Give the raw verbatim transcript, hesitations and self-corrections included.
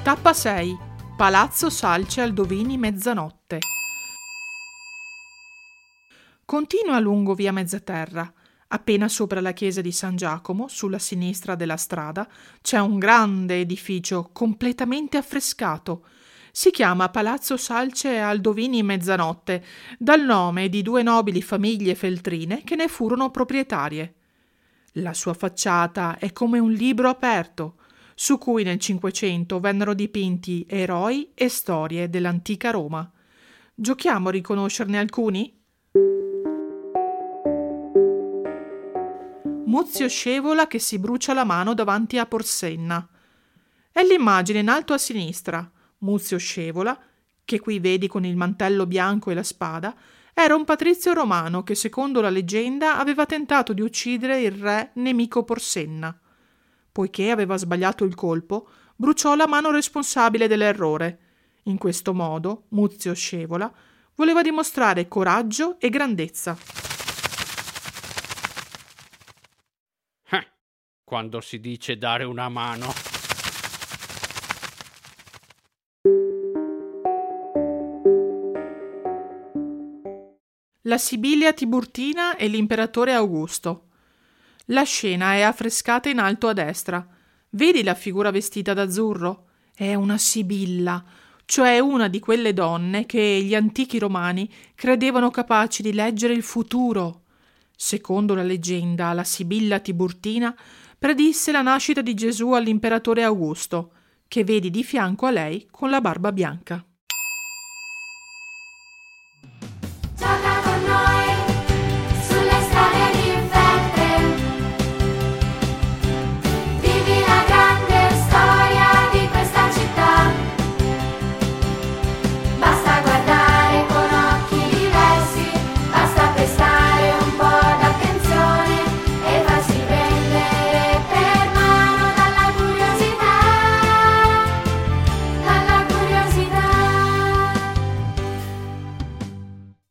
Tappa sei. Palazzo Salce Aldovini mezzanotte. Continua lungo via Mezzaterra. Appena sopra la chiesa di San Giacomo, sulla sinistra della strada, c'è un grande edificio completamente affrescato. Si chiama Palazzo Salce Aldovini mezzanotte, dal nome di due nobili famiglie feltrine che ne furono proprietarie. La sua facciata è come un libro aperto, su cui nel Cinquecento vennero dipinti eroi e storie dell'antica Roma. Giochiamo a riconoscerne alcuni? Muzio Scevola che si brucia la mano davanti a Porsenna. È l'immagine in alto a sinistra. Muzio Scevola, che qui vedi con il mantello bianco e la spada, era un patrizio romano che, secondo la leggenda, aveva tentato di uccidere il re nemico Porsenna. Poiché aveva sbagliato il colpo, bruciò la mano responsabile dell'errore. In questo modo, Muzio Scevola voleva dimostrare coraggio e grandezza. Eh, quando si dice dare una mano. La Sibilia Tiburtina e l'imperatore Augusto. La scena è affrescata in alto a destra. Vedi la figura vestita d'azzurro? È una Sibilla, cioè una di quelle donne che gli antichi romani credevano capaci di leggere il futuro. Secondo la leggenda, la Sibilla Tiburtina predisse la nascita di Gesù all'imperatore Augusto, che vedi di fianco a lei con la barba bianca.